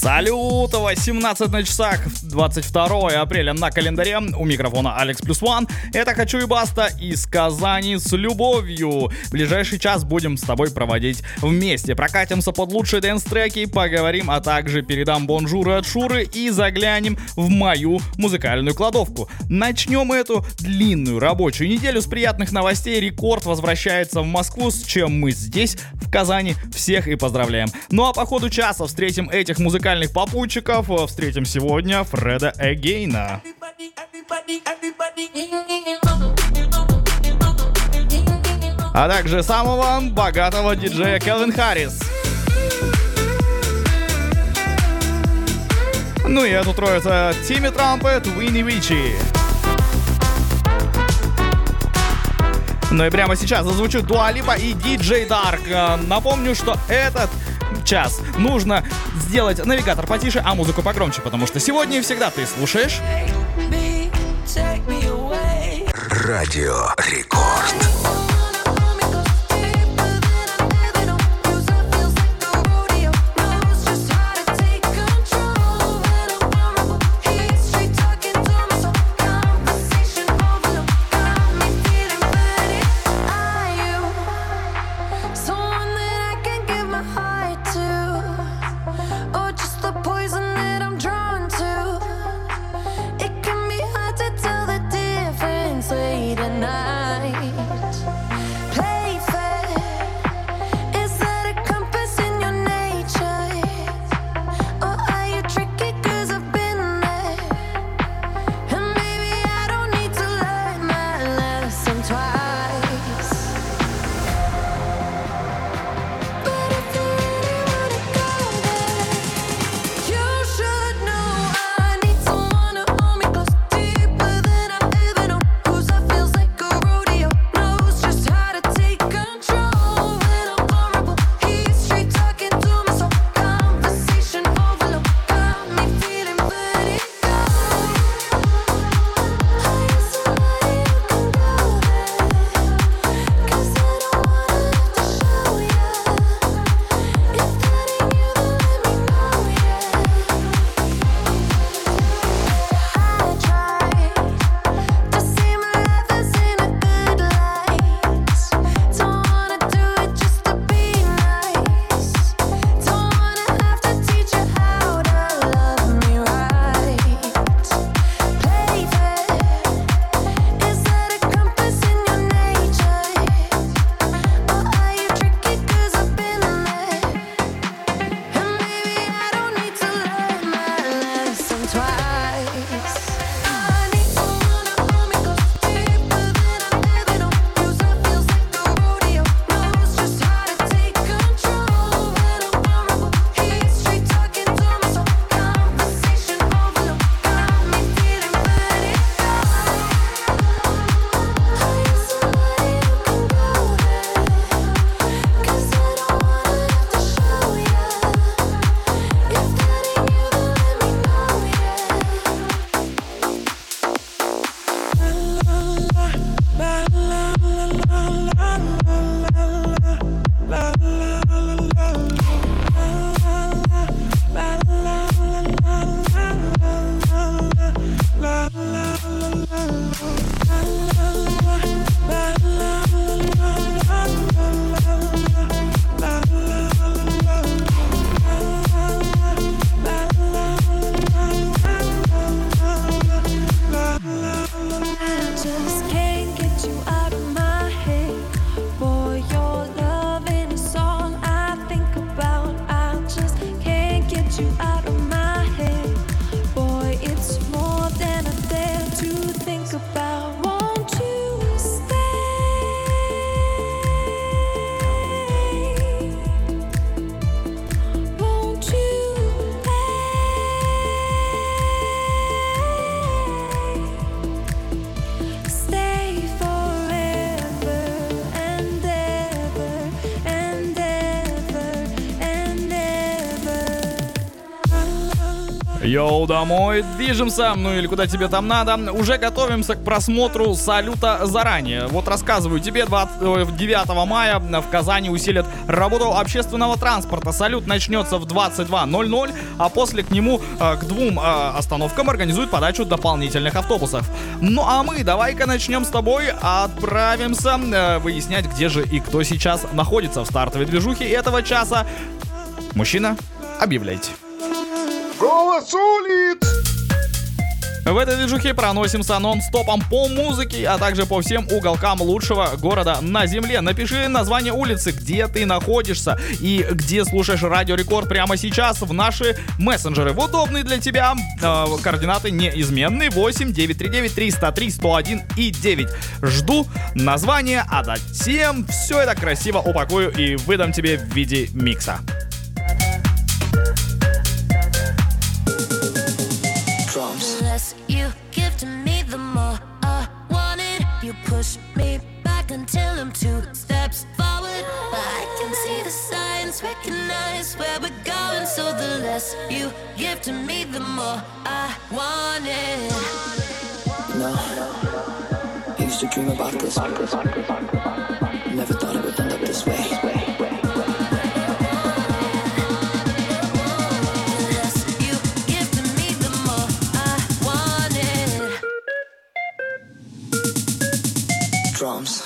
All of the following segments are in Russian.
Салют! 18 на часах, 22 апреля на календаре. У микрофона Алекс +1. Это «Хочу и баста» из Казани с любовью. Ближайший час будем с тобой проводить вместе. Прокатимся под лучшие дэнс-треки, поговорим, а также передам бонжуры от Шуры и заглянем в мою музыкальную кладовку. Начнем эту длинную рабочую неделю с приятных новостей. Рекорд возвращается в Москву, с чем мы здесь, в Казани, всех и поздравляем. Ну а по ходу часа встретим этих музыкальных попутчиков. Встретим сегодня Фреда Эгейна. А также самого богатого диджея Келвин Харрис. Ну и эту троица: Тимми Трампет, Уинни Вичи. Ну и прямо сейчас зазвучит Дуа Липа и DJ Dark. Напомню, что этот час нужно сделать навигатор потише, а музыку погромче, потому что сегодня и всегда ты слушаешь Радио Рекорд. Late at night Йоу, домой, движемся, ну или куда тебе там надо. Уже готовимся к просмотру салюта заранее. Вот рассказываю тебе, 9 мая в Казани усилят работу общественного транспорта. Салют начнется в 22:00, а после к нему к 2 остановкам организуют подачу дополнительных автобусов. Ну а мы давай-ка начнем с тобой, отправимся выяснять, где же и кто сейчас находится в стартовой движухе этого часа. Мужчина, объявляйте. Голос улиц! В этой движухе проносимся нон-стопом по музыке, а также по всем уголкам лучшего города на земле. Напиши название улицы, где ты находишься и где слушаешь Радио Рекорд прямо сейчас в наши мессенджеры. В удобные для тебя координаты неизменные: 8 939 303 101 и 9. Жду название, а затем все это красиво упакую и выдам тебе в виде микса. The less you give to me, the more I want it. You push me back until I'm 2 steps forward, but I can see the signs, recognize where we're going. So the less you give to me, the more I want it. You know, I used to dream about this. Never thought it would end up this way. Drums.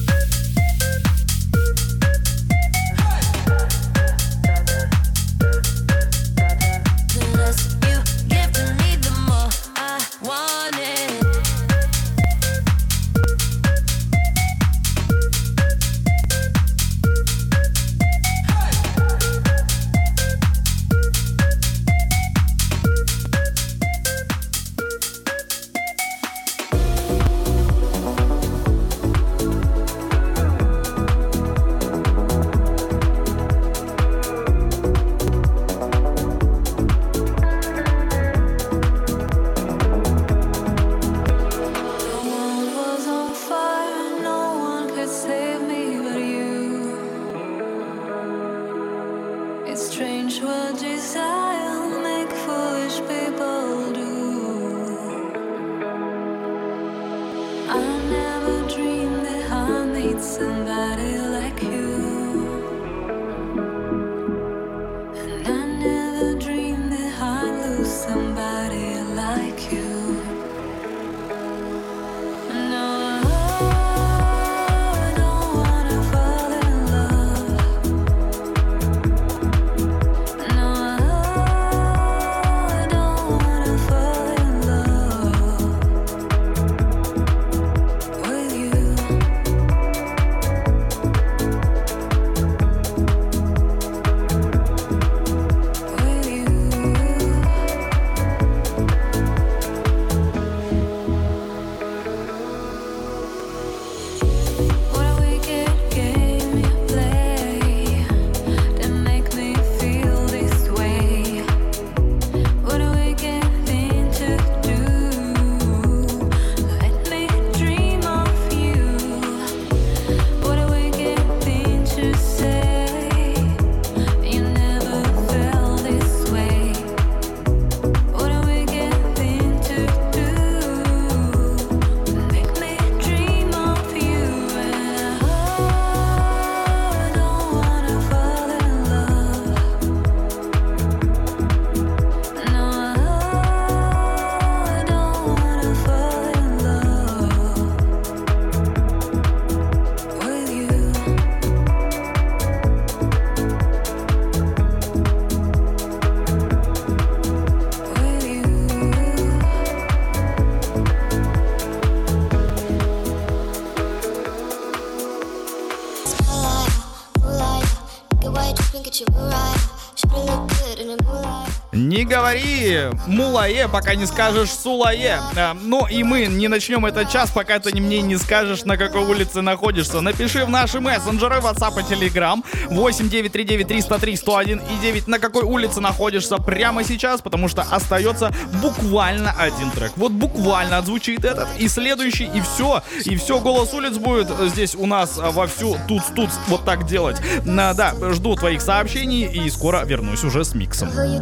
Не говори мулае, пока не скажешь сулае. Ну и мы не начнем этот час, пока ты мне не скажешь, на какой улице находишься. Напиши в наши мессенджеры, WhatsApp и Telegram 8 939 303 101 и 9, на какой улице находишься прямо сейчас, потому что остается буквально один трек. Вот буквально отзвучит этот и следующий, и все, голос улиц будет здесь у нас вовсю туц-туц вот так делать. Да, жду твоих сообщений и скоро вернусь уже с миксом.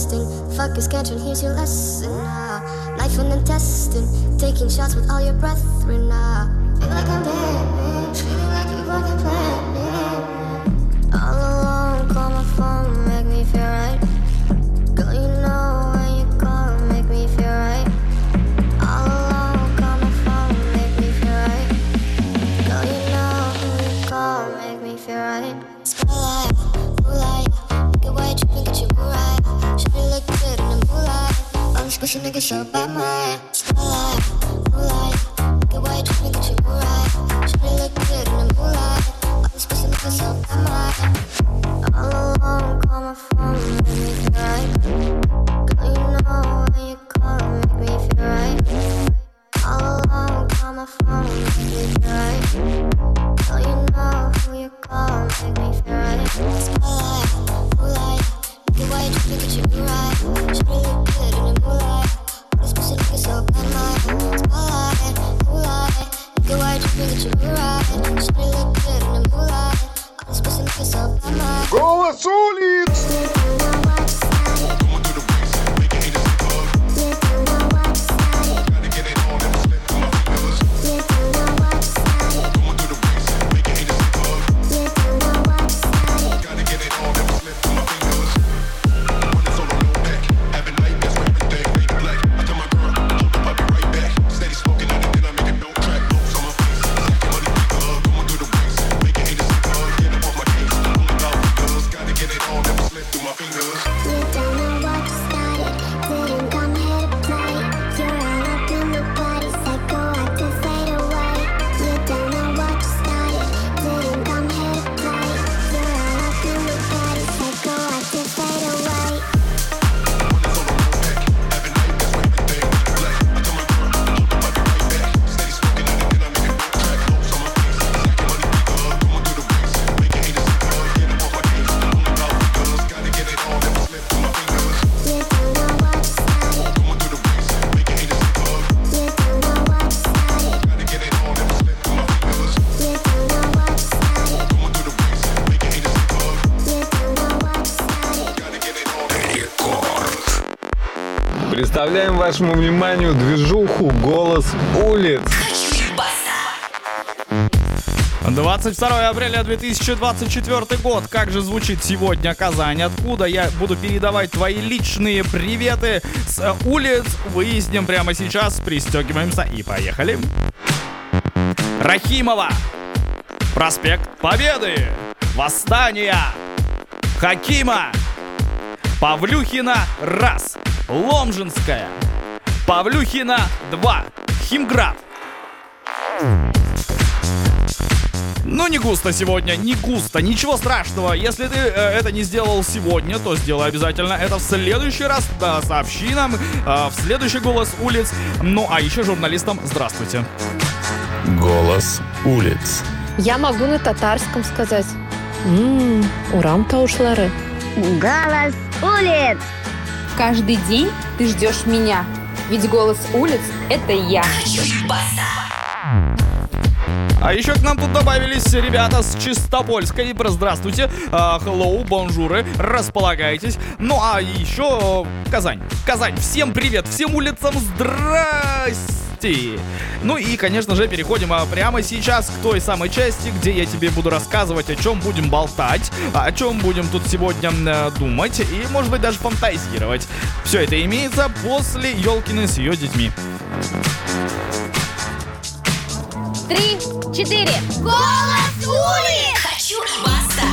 resting. Fuck is catching, here's your lesson. Life and intestine, taking shots with all your brethren. Feel like I'm dead, feeling like you fucking planned it. All alone, call my phone, make me feel right. Girl, you know when you call, make me feel right. All alone, call my phone, make me feel right. Girl, you know when you call, make me feel right. Spotlight, moonlight, look at why you tripping, get you right. Should you look good in the moonlight? All these pussy niggas so bad, man. Spotlight, moonlight, look at why you tripping, get you right. Should you look good in the moonlight? All these pussy niggas so bad, man. All alone, call my phone, make me feel right. Girl, you know when you call, make me feel right. All alone, call my phone, make me feel right. Girl, you know who you call, make me feel right. Spotlight, moonlight, look at why you tripping, get you right. Should you look good in the moonlight? All these pussy niggas so bad, man. Spotlight, moonlight, look at why you tripping, get you right. Should you look good in the moonlight? All these pussy niggas so bad, man. Голос улиц! Представляем вашему вниманию движуху «Голос улиц». 22 апреля 2024 год. Как же звучит сегодня Казань? Откуда я буду передавать твои личные приветы с улиц? Выясним прямо сейчас. Пристегиваемся и поехали. Рахимова, проспект Победы, Восстания, Хакима, Павлюхина раз, Ломжинская, Павлюхина 2, Химград. Ну, не густо сегодня, не густо, ничего страшного. Если ты это не сделал сегодня, то сделай обязательно это в следующий раз. Да, сообщи нам в следующий «Голос улиц». Ну, а еще журналистам здравствуйте. «Голос улиц». Я могу на татарском сказать. Урам таушлары. Голос улиц. Каждый день ты ждешь меня, ведь голос улиц — это я. А еще к нам тут добавились ребята с Чистопольской. Здравствуйте, hello, бонжуры, располагайтесь. Ну а еще Казань. Казань, всем привет, всем улицам здрасте. Ну и, конечно же, переходим прямо сейчас к той самой части, где я тебе буду рассказывать, о чем будем болтать, о чем будем тут сегодня думать и, может быть, даже фантазировать. Все это имеется после Ёлкины с ее детьми. 3, 4. Голос улиц! Хочу и баста.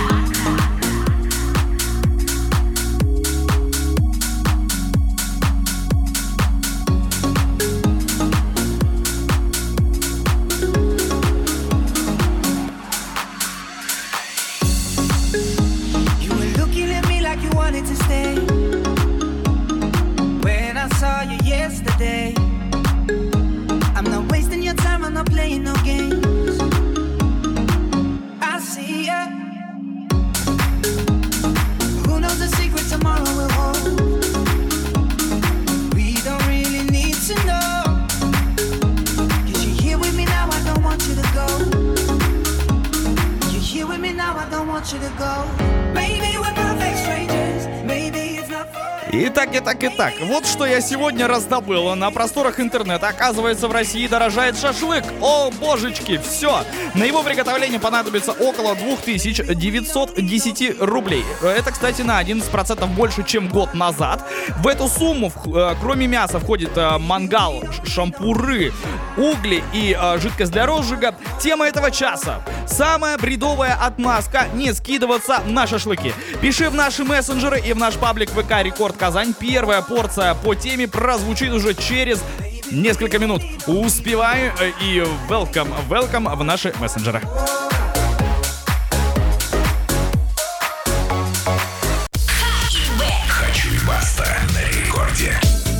You were looking at me like you wanted to stay. When I saw you yesterday, I'm not wasting your time, I'm not playing no games. I see ya. Итак. Вот что я сегодня раздобыл на просторах интернета. Оказывается, в России дорожает шашлык. О, божечки, все. На его приготовление понадобится около 2910 рублей. Это, кстати, на 11% больше, чем год назад. В эту сумму, кроме мяса, входит мангал, шампуры, угли и жидкость для розжига. Тема этого часа: самая бредовая отмазка не скидываться на шашлыки. Пиши в наши мессенджеры и в наш паблик ВК Рекорд Казань. Первая порция по теме прозвучит уже через несколько минут. Успеваю и welcome в наши мессенджеры. Хочу и баста на рекорде.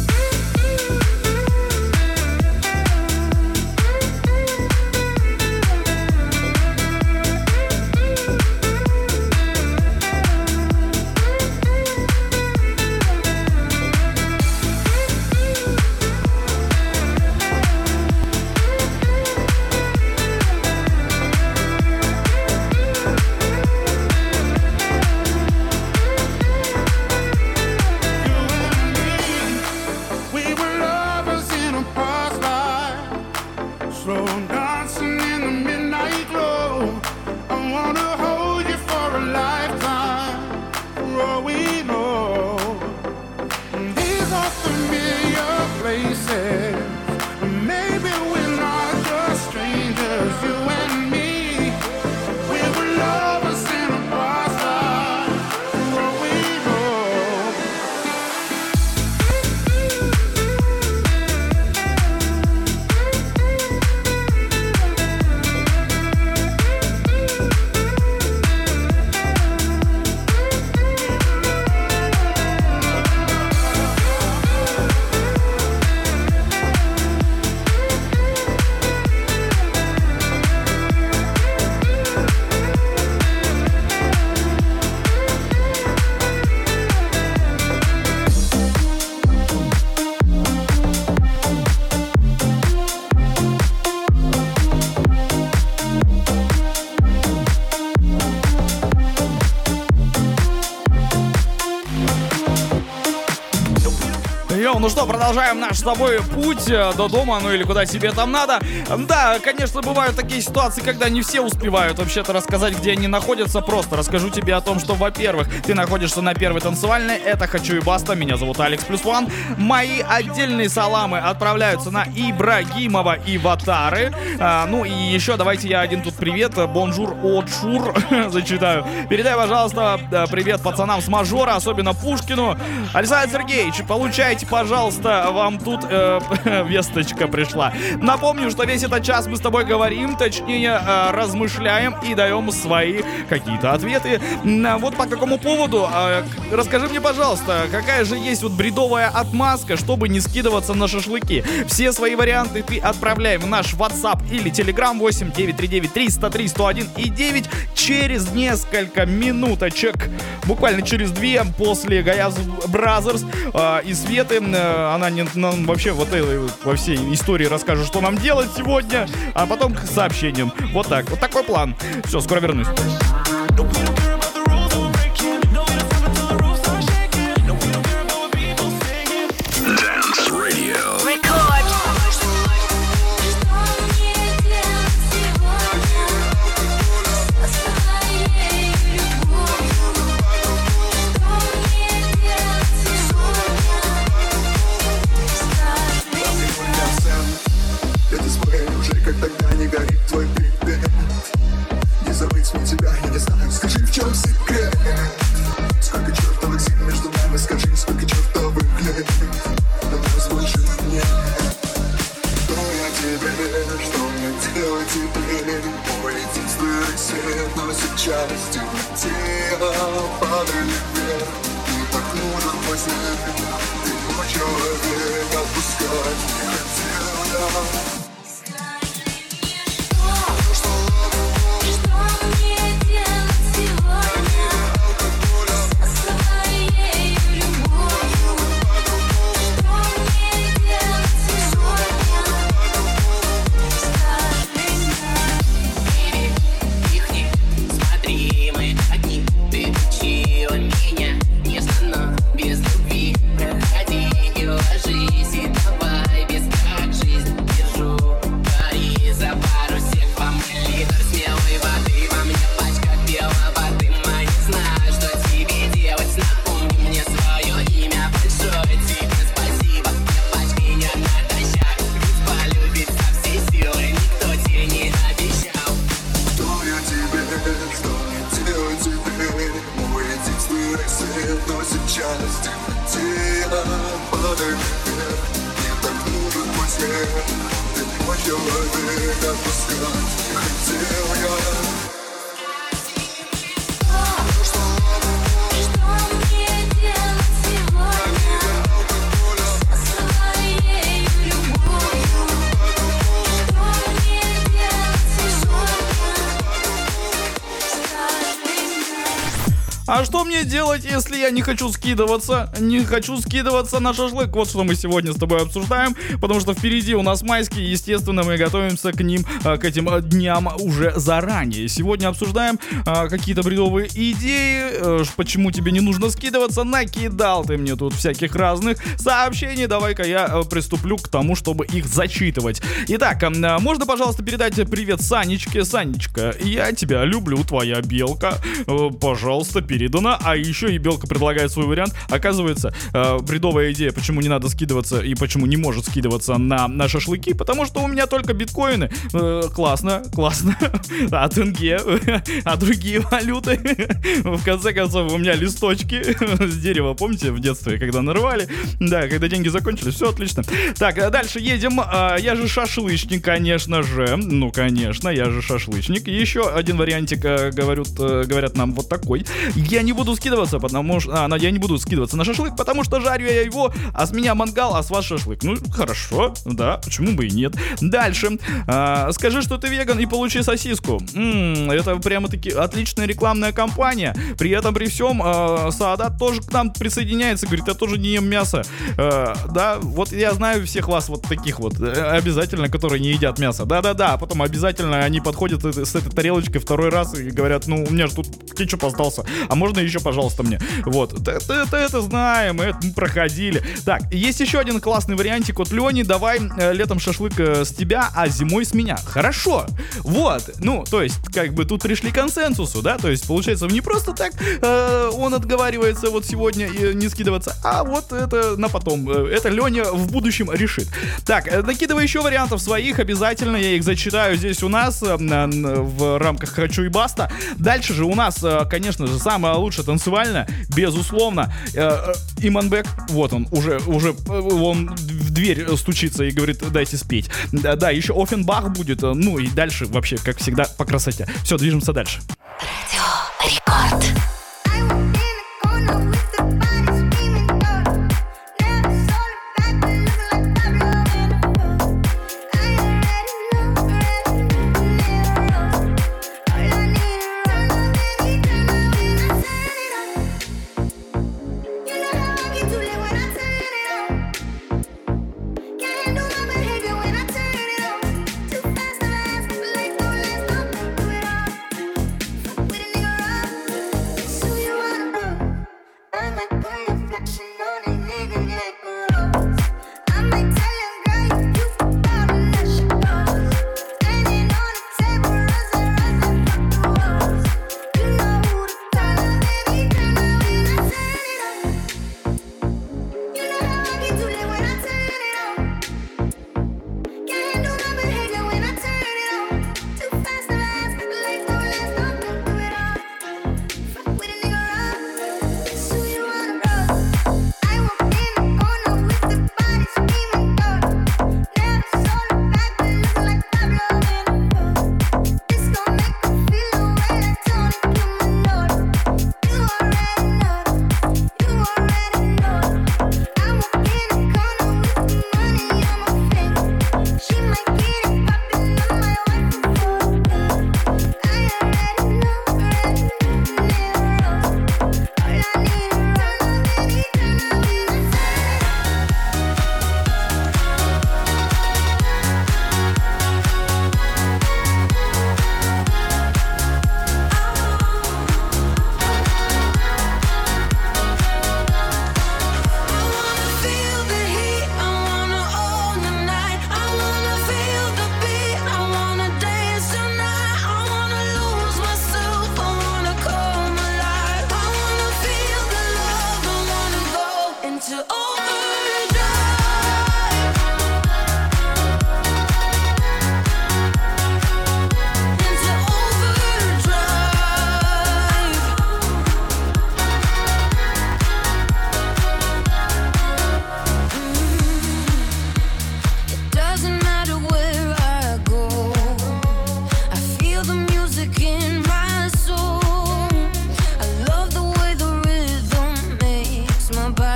Ну что, продолжаем наш с тобой путь до дома, ну или куда тебе там надо. Да, конечно, бывают такие ситуации, когда не все успевают вообще-то рассказать, где они находятся. Просто расскажу тебе о том, что, во-первых, ты находишься на Первой танцевальной. Это «Хочу и баста». Меня зовут Алекс +1. Мои отдельные саламы отправляются на Ибрагимова и Ватары. Ну и еще давайте я один тут привет. Бонжур от Шур зачитаю. Передай, пожалуйста, привет пацанам с Мажора, особенно Пушкину. Александр Сергеевич, получайте, пожалуйста, вам тут весточка пришла. Напомню, что весь этот час мы с тобой говорим, точнее размышляем и даем свои какие-то ответы. Вот по какому поводу? Расскажи мне, пожалуйста, какая же есть вот бредовая отмазка, чтобы не скидываться на шашлыки? Все свои варианты ты отправляй в наш WhatsApp или Telegram 8 939 303 101 и 9 через несколько минуточек, буквально через 2 после Гаязз Бразерс и Светы. Она нам вообще вот во всей истории расскажет, что нам делать сегодня, а потом к сообщениям. Вот так. Вот такой план. Все, скоро вернусь. Смотри, мы одни, ты учила меня, нежно, но без любви. части тела падает вверх. Мне так нужен твой свет, ты мой человек, отпускать не хотел я. А что мне делать, если я не хочу скидываться? Не хочу скидываться на шашлык. Вот что мы сегодня с тобой обсуждаем. Потому что впереди у нас майские. Естественно, мы готовимся к ним, к этим дням уже заранее. Сегодня обсуждаем какие-то бредовые идеи. Почему тебе не нужно скидываться? Накидал ты мне тут всяких разных сообщений. Давай-ка я приступлю к тому, чтобы их зачитывать. Итак, можно, пожалуйста, передать привет Санечке. Санечка, я тебя люблю, твоя белка. Пожалуйста, передана. А еще и белка предлагает свой вариант. Оказывается, бредовая идея, почему не надо скидываться и почему не может скидываться на шашлыки, потому что у меня только биткоины. Классно. А тенге, а другие валюты. В конце концов, у меня листочки с дерева, помните, в детстве, когда нарвали? Да, когда деньги закончились, все отлично. Так, дальше едем. Я же шашлычник, конечно же. Ну, конечно, я же шашлычник. Еще один вариантик говорят нам вот такой. Я не буду скидываться, я не буду скидываться на шашлык, потому что жарю я его, а с меня мангал, а с вас шашлык. Ну, хорошо, да, почему бы и нет. Дальше. Скажи, что ты веган, и получи сосиску. Это прямо-таки отличная рекламная кампания. При этом, при всем, Саадат тоже к нам присоединяется, говорит, я тоже не ем мясо. Да, вот я знаю всех вас вот таких вот, обязательно, которые не едят мясо. Да-да-да, а потом обязательно они подходят с этой тарелочкой второй раз и говорят, ну, у меня же тут кетчуп остался. А можно еще, пожалуйста, мне? Вот. Это знаем, это мы проходили. Так, есть еще один классный вариантик от Лени. Давай летом шашлык с тебя, а зимой с меня. Хорошо. Вот. Ну, то есть, как бы тут пришли к консенсусу, да? То есть, получается, не просто так он отговаривается вот сегодня не скидываться, а вот это на потом. Это Леня в будущем решит. Так, накидывай еще вариантов своих. Обязательно я их зачитаю здесь у нас в рамках «Хочу и баста». Дальше же у нас, конечно же, самое лучшее танцевальное, безусловно. Иманбек, вот он, уже он в дверь стучится и говорит, дайте спеть. Да, еще Оффенбах будет, ну и дальше вообще, как всегда, по красоте. Все, движемся дальше. Рекорд.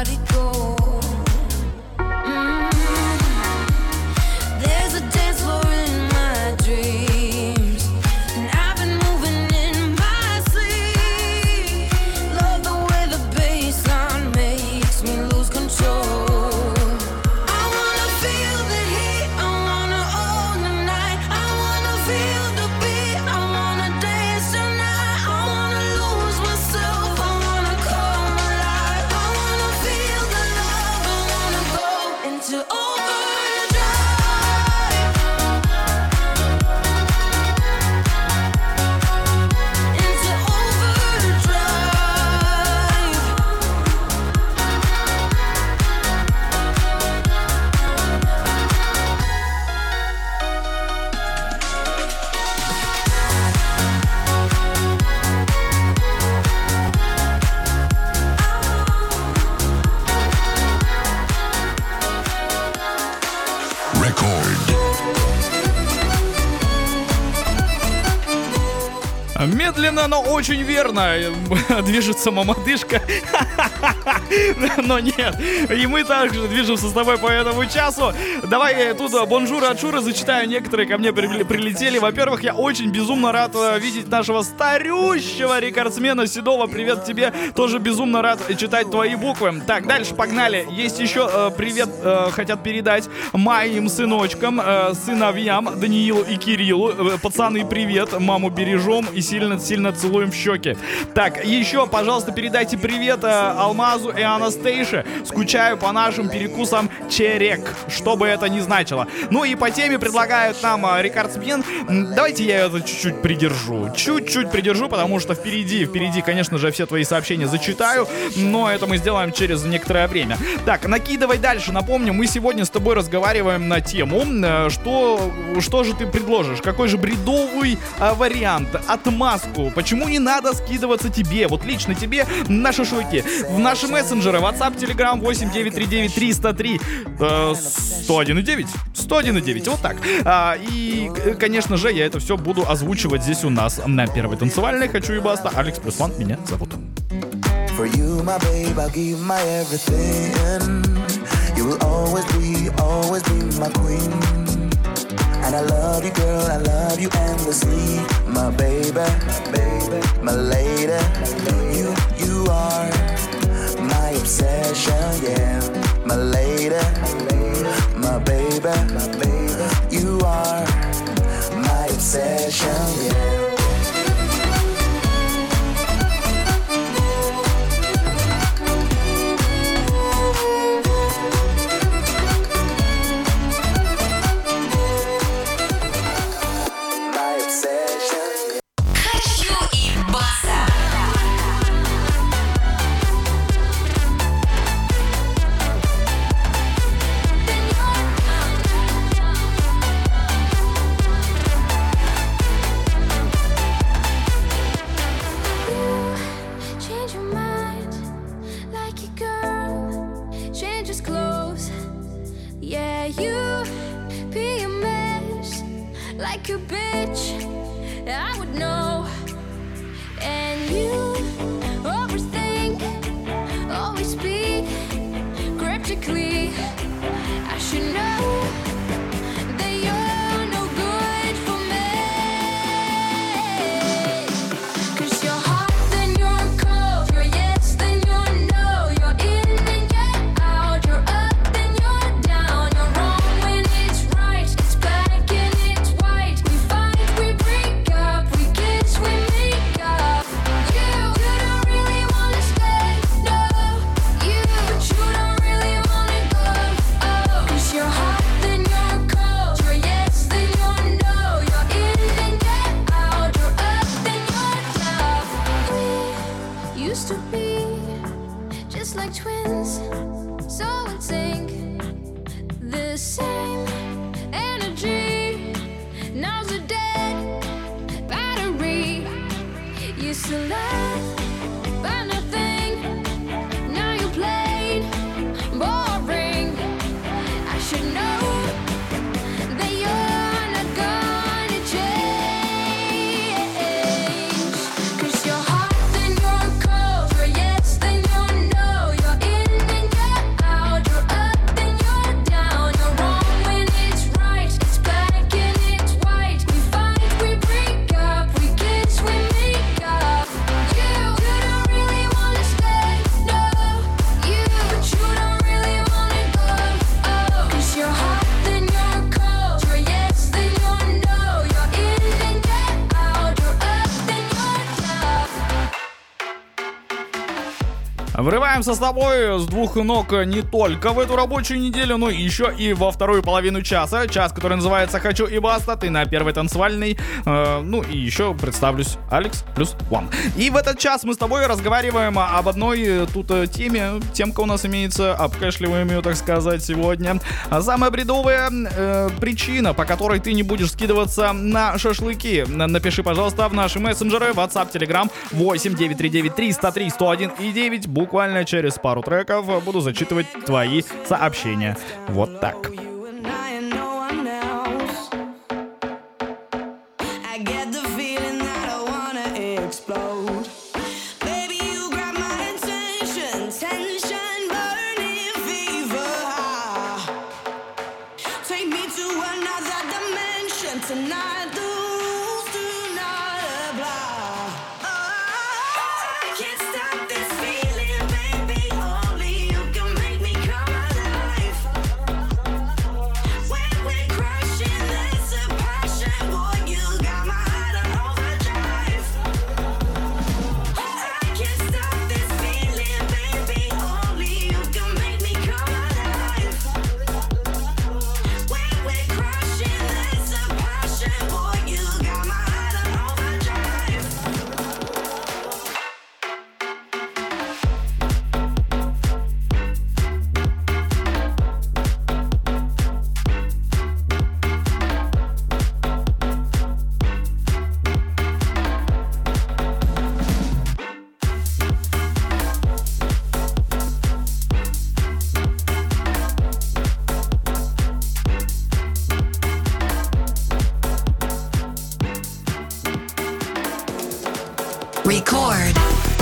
body go. There's a dance floor in my dreams, and I've been moving in my sleep. Love the way the bassline makes me lose control. I wanna feel the heat, I wanna own the night. I wanna feel the beat, I wanna dance tonight. I wanna lose myself, I wanna come alive. I wanna feel the love, I wanna go into overdrive. Into overdrive. Record. Медленно, но очень верно движется мамадышка. Но нет, и мы также движемся с тобой по этому часу. Давай тут бонжур от Шуры зачитаю. Некоторые ко мне прилетели. Во-первых, я очень безумно рад видеть нашего старющего рекордсмена Седова. Привет тебе, тоже безумно рад читать твои буквы. Так, дальше погнали. Есть еще привет хотят передать моим сыночкам, сыновьям Даниилу и Кириллу. Пацаны, привет, маму бережем и сильно-сильно целуем в щеки. Так, еще, пожалуйста, передайте привет Алмазу и Анастейше. Скучаю по нашим перекусам черек, что бы это ни значило. Ну и по теме предлагают нам рекордсмен. Давайте я это чуть-чуть придержу. Чуть-чуть придержу, потому что впереди, конечно же, все твои сообщения зачитаю. Но это мы сделаем через некоторое время. Так, накидывай дальше. Напомню, мы сегодня с тобой разговариваем на тему, что же ты предложишь? Какой же бредовый вариант? Отмазку. Почему не надо скидываться тебе? Вот лично тебе на шашлыки. В наши мессенджеры WhatsApp, Telegram 8939 303 101,9. 101,9. Вот так. И, конечно же, я это все буду озвучивать здесь у нас на Первой танцевальной. Хочу и баста. Алекс плюс Ван меня зовут. For you, my babe, I'll give my everything. You will always be my queen. And I love you, girl, I love you endlessly. My baby, my lady. You are my obsession, yeah. My lady, my baby. You are my obsession, yeah. Cause you're hot, then you're cold, you're yes, then you're no, you're in, then you're Врываемся с тобой с двух ног не только в эту рабочую неделю, но еще и во вторую половину часа. Час, который называется «Хочу и баста». Ты на первой танцевальной. Ну и еще представлюсь, Алекс плюс One. И в этот час мы с тобой разговариваем об одной тут теме. Темка у нас имеется, обкашливаем ее, так сказать, сегодня. Самая бредовая причина, по которой ты не будешь скидываться на шашлыки. Напиши, пожалуйста, в наши мессенджеры, WhatsApp, Telegram 8 939 303 101 и 9. Буквально через пару треков буду зачитывать твои сообщения. Вот так. Record.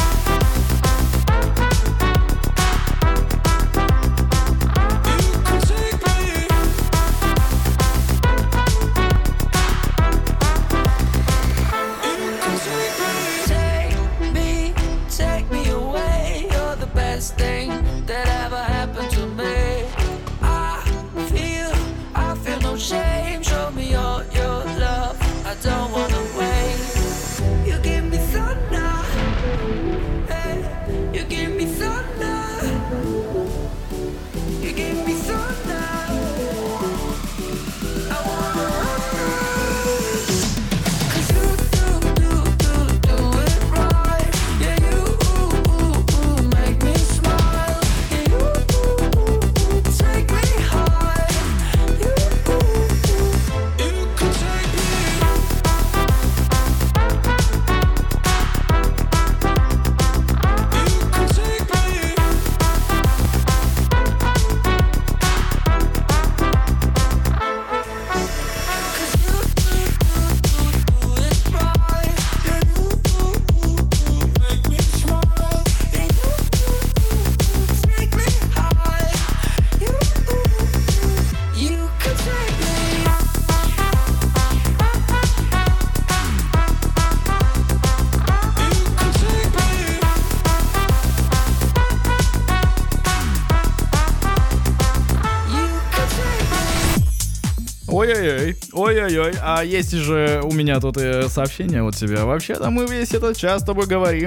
Ой-ой-ой, а есть же у меня тут сообщение от тебя. Вообще-то мы весь этот час с тобой говорим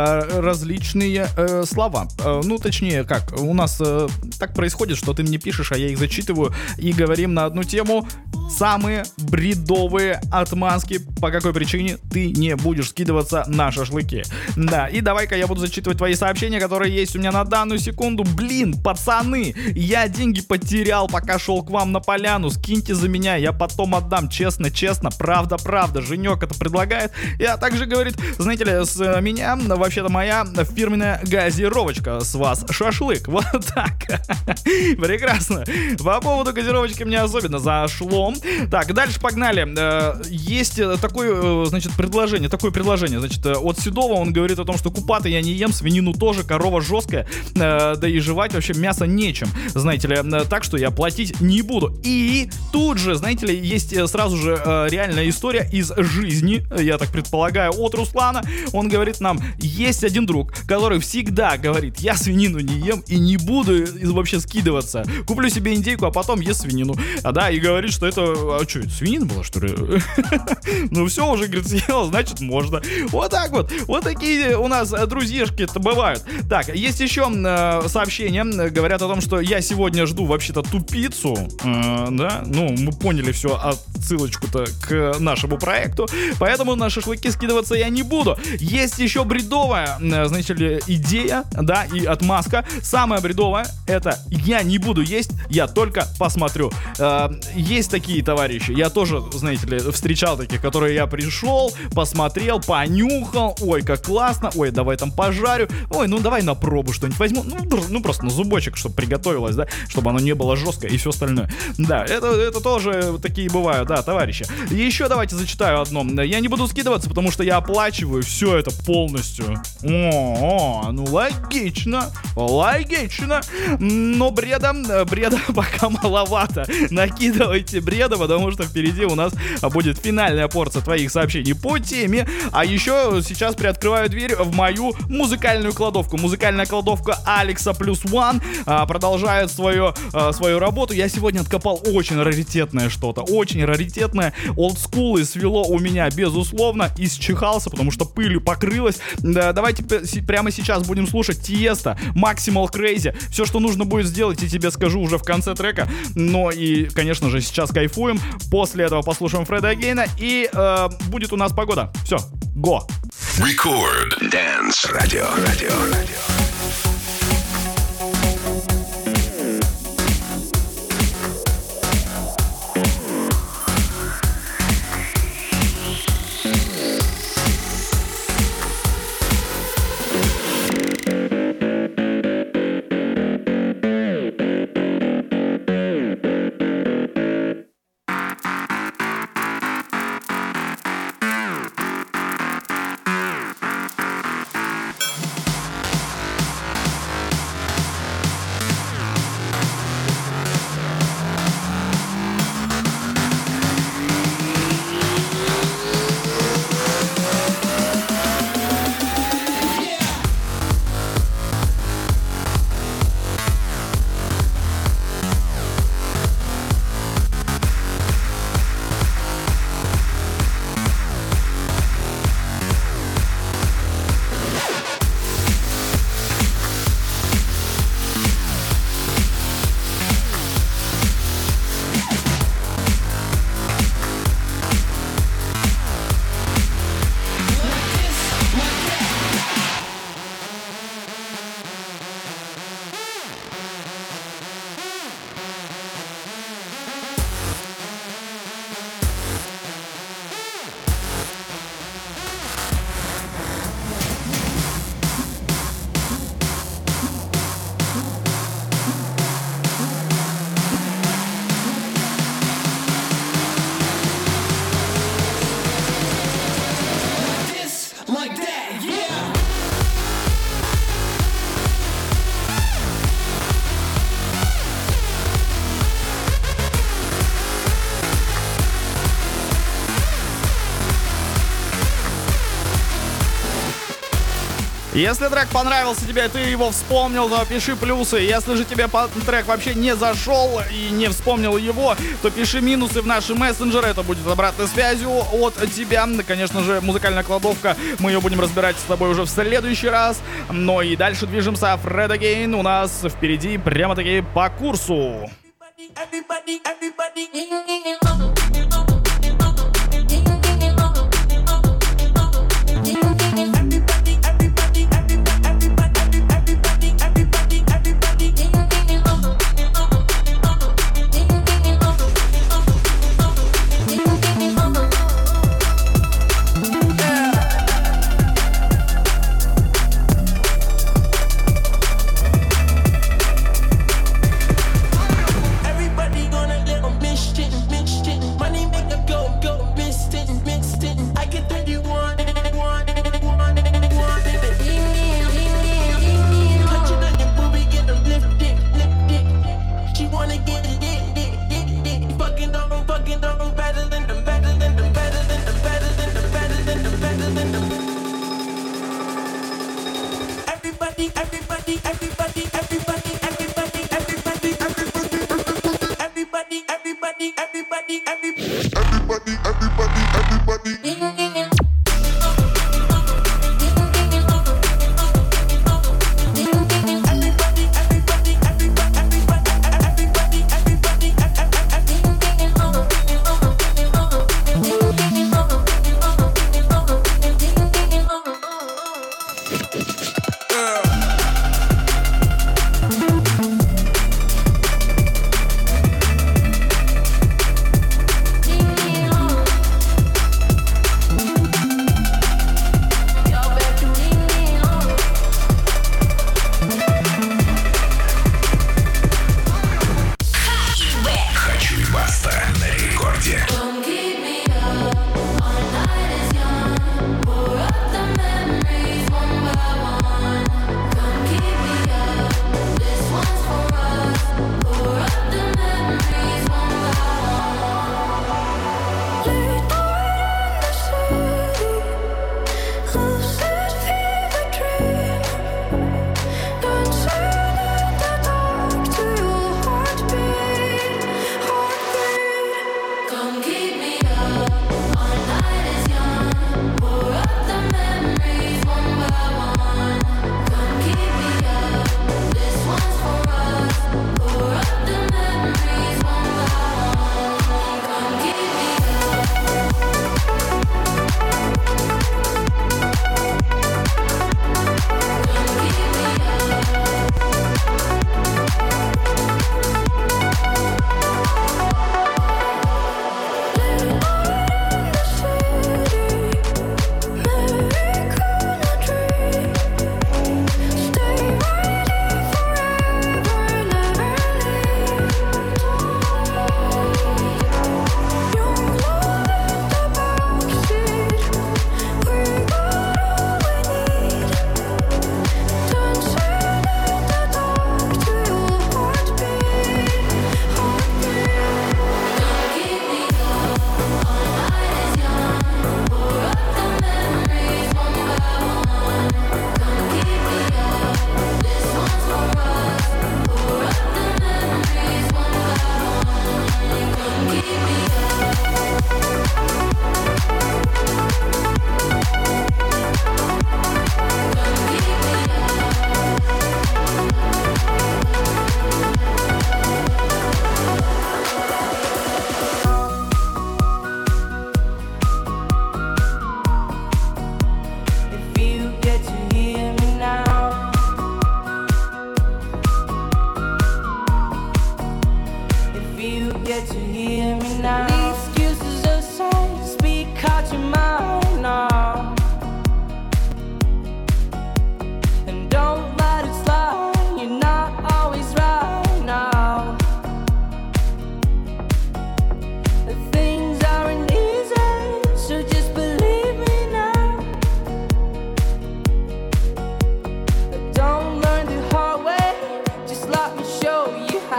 различные слова. Ну, точнее, как, у нас так происходит, что ты мне пишешь, а я их зачитываю, и говорим на одну тему. Самые бредовые отмазки, по какой причине ты не будешь скидываться на шашлыки. Да, и давай-ка я буду зачитывать твои сообщения, которые есть у меня на данную секунду. Блин, пацаны, я деньги потерял, пока шел к вам на поляну. Скиньте за меня, я потом отдам. Честно, правда, Женек это предлагает. А также говорит, знаете ли, с меня вообще-то моя фирменная газировочка, с вас шашлык. Вот так. Прекрасно. По поводу газировочки мне особенно зашло. Так, дальше погнали. Есть такое, значит, предложение. Значит, от Седова он говорит о том, что купаты я не ем, свинину тоже, корова жесткая, да и жевать вообще мясо нечем, знаете ли, так что я платить не буду. И тут же, знаете ли, есть сразу же реальная история из жизни, я так предполагаю, от Руслана. Он говорит нам, есть один друг, который всегда говорит, я свинину не ем и не буду вообще скидываться. Куплю себе индейку, а потом ест свинину. Да, и говорит, что это что... А что, это свинина была, что ли? Ну все, уже, говорит, съела, значит, можно. Вот так вот. Вот такие у нас друзьяшки-то бывают. Так, есть еще сообщения. Говорят о том, что я сегодня жду вообще-то тупицу. Да? Ну, мы поняли все, отсылочку-то к нашему проекту. Поэтому на шашлыки скидываться я не буду. Есть еще бредовая, знаете ли, идея, да, и отмазка. Самая бредовая — это я не буду есть, я только посмотрю. Есть такие товарищи. Я тоже, знаете ли, встречал таких, которые я пришел, посмотрел, понюхал. Ой, как классно. Ой, давай там пожарю. Ой, ну давай на пробу что-нибудь возьму. Ну просто на зубочек, чтобы приготовилось, да, чтобы оно не было жесткое и все остальное. Да, это тоже такие бывают, да, товарищи. Еще давайте зачитаю одно. Я не буду скидываться, потому что я оплачиваю все это полностью. Ну логично. Но бреда пока маловато. Накидывайте бреда, потому что впереди у нас будет финальная порция твоих сообщений по теме. А еще сейчас приоткрываю дверь в мою музыкальную кладовку. Музыкальная кладовка Алекса Плюс One продолжает свою работу. Я сегодня откопал очень раритетное что-то. Очень раритетное. Олдскулы свело у меня, безусловно, исчихался, потому что пылью покрылось. Давайте прямо сейчас будем слушать Тиеста, Maximal Crazy. Все, что нужно будет сделать, я тебе скажу уже в конце трека. Но и, конечно же, сейчас кайфуем. После этого послушаем Фреда Агейна. И будет у нас погода. Все, го! Record Dance Radio. Если трек понравился тебе, ты его вспомнил, то пиши плюсы. Если же тебе трек вообще не зашел и не вспомнил его, то пиши минусы в наши мессенджеры. Это будет обратной связью от тебя. Конечно же, музыкальная кладовка. Мы ее будем разбирать с тобой уже в следующий раз. Но и дальше движемся. Фред Агейн у нас впереди прямо-таки по курсу. Everybody gonna let 'em miss shit.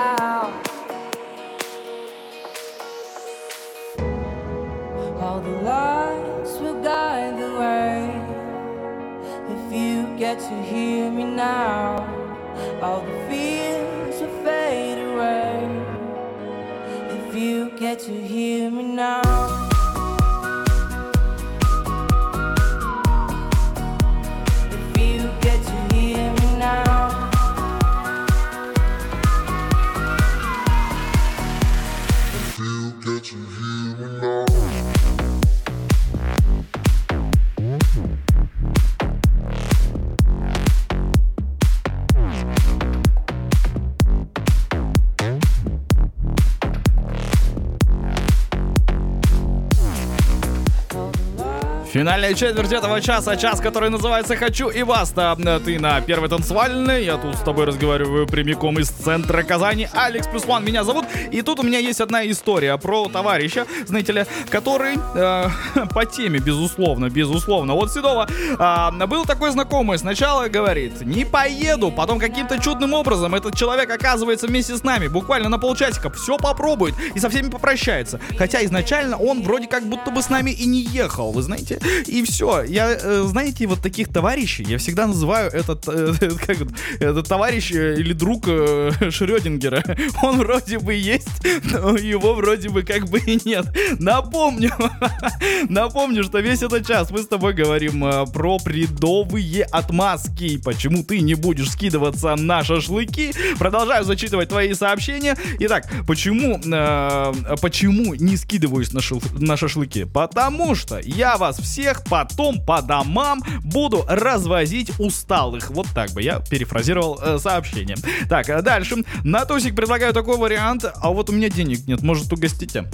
now. All the lights will guide the way. If you get to hear me now, all the fears will fade away. If you get to hear me now. If you get to hear me now. If you get to hear me now. Финальная четверть этого часа, час, который называется «Хочу и баста». Ты на первой танцевальной, я тут с тобой разговариваю прямиком из центра Казани. Алекс плюс Ван меня зовут, и тут у меня есть одна история про товарища, знаете ли, который по теме, безусловно. Вот Седова был такой знакомый, сначала говорит: не поеду, потом каким-то чудным образом этот человек оказывается вместе с нами, буквально на полчасика, все попробует и со всеми попрощается. Хотя изначально он вроде как будто бы с нами и не ехал, вы знаете. И все. Я, знаете, вот таких товарищей я всегда называю этот товарищ или друг Шрёдингера. Он вроде бы есть, но его вроде бы как бы и нет. Напомню, что весь этот час мы с тобой говорим про бредовые отмазки. Почему ты не будешь скидываться на шашлыки? Продолжаю зачитывать твои сообщения. Итак, почему не скидываюсь на шашлыки? Потому что я вас всех потом по домам буду развозить усталых. Вот так бы я перефразировал сообщение. Так, дальше. Натусик предлагаю такой вариант. А вот у меня денег нет, может, угостите?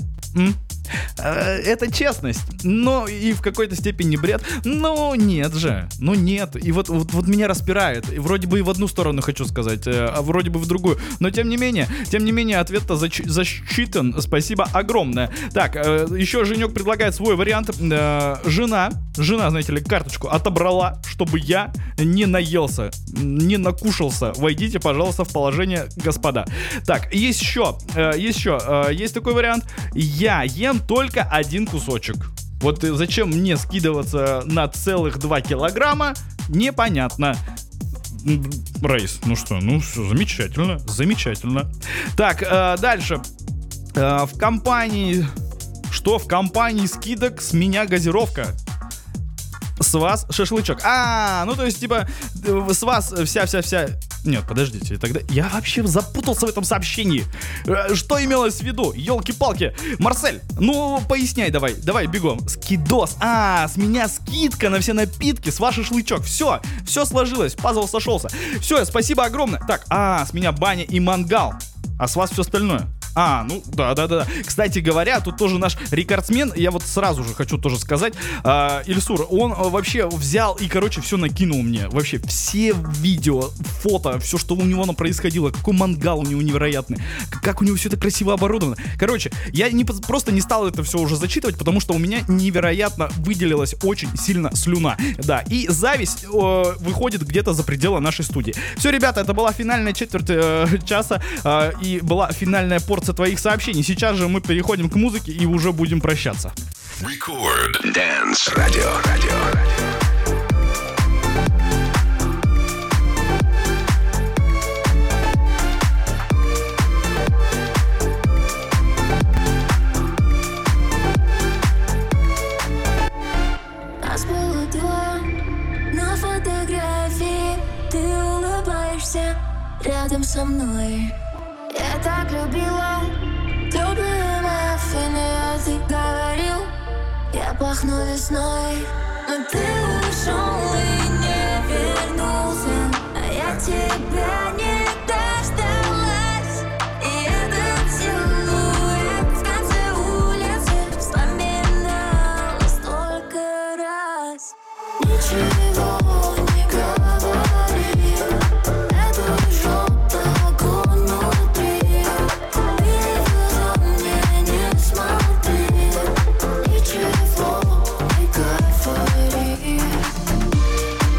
Это честность, но и в какой-то степени бред. Но нет же, ну нет. И вот меня распирает. И вроде бы и в одну сторону хочу сказать, а вроде бы в другую. Но тем не менее ответ-то засчитан. Спасибо огромное. Так, еще Женек предлагает свой вариант. Жена, знаете ли, карточку отобрала, чтобы я не наелся, не накушался. Войдите, пожалуйста, в положение, господа. Так, есть такой вариант. Я ем только один кусочек. Вот зачем мне скидываться на целых 2 килограмма, непонятно. Рейс, ну что, ну все, замечательно. Так, дальше. В компании скидок с меня газировка. С вас шашлычок. Ну то есть типа с вас вся. Нет, подождите, тогда я вообще запутался в этом сообщении. Что имелось в виду? Ёлки-палки. Марсель, ну поясняй давай бегом. Скидос. С меня скидка на все напитки, с вас шашлычок. Все сложилось, пазл сошелся. Все, спасибо огромное. Так, с меня баня и мангал, а с вас все остальное. Ну да. Кстати говоря, тут тоже наш рекордсмен, я вот сразу же хочу тоже сказать, Ильсур, он вообще взял и, короче, все накинул мне. Вообще все видео, фото, все, что у него происходило, какой мангал у него невероятный, как у него все это красиво оборудовано. Короче, я просто не стал это все уже зачитывать, потому что у меня невероятно выделилась очень сильно слюна. Да, и зависть выходит где-то за пределы нашей студии. Все, ребята, это была финальная четверть часа и была финальная порция твоих сообщений. Сейчас же мы переходим к музыке и уже будем прощаться. Record Dance Radio. Нас было 2 на фотографии. Ты улыбаешься рядом со мной. Я так любила теплые маффины, а ты говорил, я пахну весной. Но ты ушел и не вернулся, а я тебя не дождалась. И этот силуэт в конце улицы вспоминала столько раз. Ничего не говори, это желтый огонь внутри. Ты в мне не смотри, ничего не говори.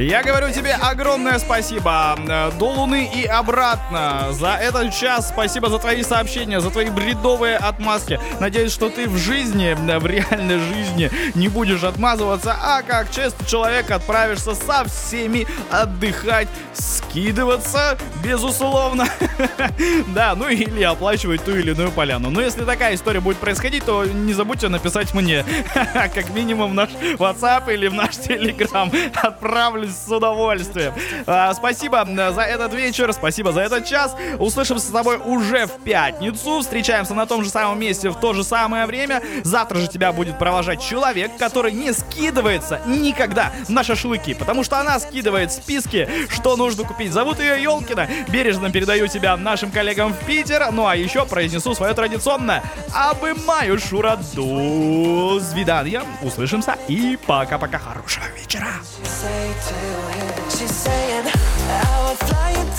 Я говорю тебе огромное спасибо до Луны и обратно за этот час. Спасибо за твои сообщения, за твои бредовые отмазки. Надеюсь, что ты в жизни, в реальной жизни не будешь отмазываться, а как честный человек отправишься со всеми отдыхать, скидываться, безусловно. Да, ну или оплачивать ту или иную поляну. Но если такая история будет происходить, то не забудьте написать мне. Как минимум в наш WhatsApp или в наш Telegram. Отправлюсь с удовольствием. Спасибо за этот вечер, спасибо за этот час. Услышимся с тобой уже в пятницу. Встречаемся на том же самом месте в то же самое время. Завтра же тебя будет провожать человек, который не скидывается никогда на шашлыки, потому что она скидывает списки, что нужно купить. Зовут ее Ёлкина. Бережно передаю тебя нашим коллегам в Питер. Ну а еще произнесу свое традиционное «Обымаю, Шура, до свидания». Услышимся и пока-пока. Хорошего вечера. She's saying, I would fly you